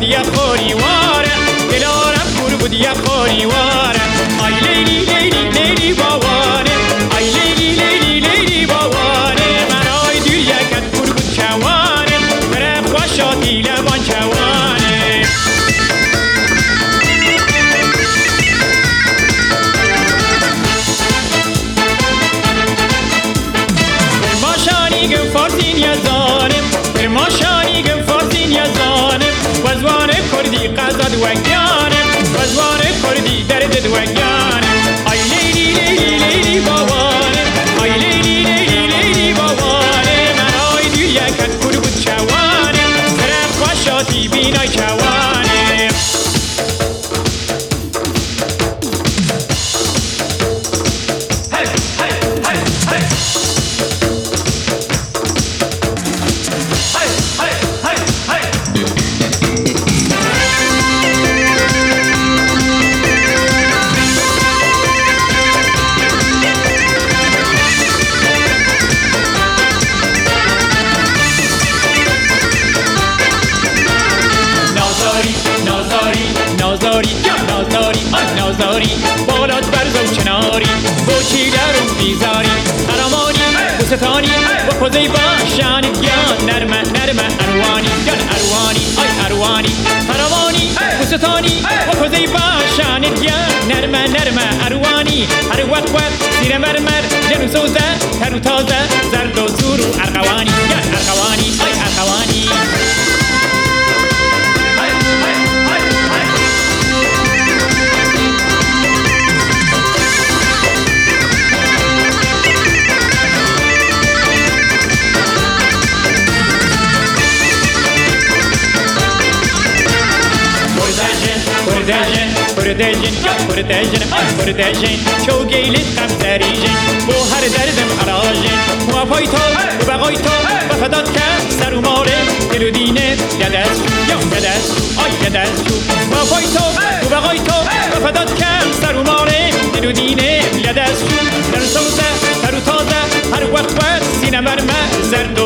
بودی خوری واره دلارم پر بودی خوری واره آی لیلی لیلی لیلی باواره آی لیلی لیلی لیلی باواره من آی دیر یکت پر بود چوانه بره خوشاتی لبان چوانه برماشانی گم فارسین یزانم برماشانی گم فارسین یزانم وزوان کردی قزد وگیانم وزوان کردی درد وگیانم آی لیلی لیلی لیلی باوانم آی لیلی لیلی لیلی باوانم من آی دیر یکت پر بود چوانم برم خوشاتی بینای چوانم نازاری بالات برزو چناری بوچی درون بیزاری قرمانی بوستانی و خوزی باشان گیان نرمه نرمه اروانی گیان اروانی آی اروانی قرمانی بوستانی و خوزی باشان گیان نرمه نرمه اروانی هر وقت وقت زیر مرمر لنو سوزه تنو تازه زرد و زور و ارغوانی گیان ارغوانی آی ارغوانی پردجن چو گیلت قم سریجن بو هر دردم عراجن موافای تو و بقای تو و فدات کم سر و ماره دل و دینه یدست یا یدست آی یدست موافای تو و بقای تو و فدات کم سر و ماره دل و دینه یدست در سوزه تر و تازه هر وقت سینه مرمه زرد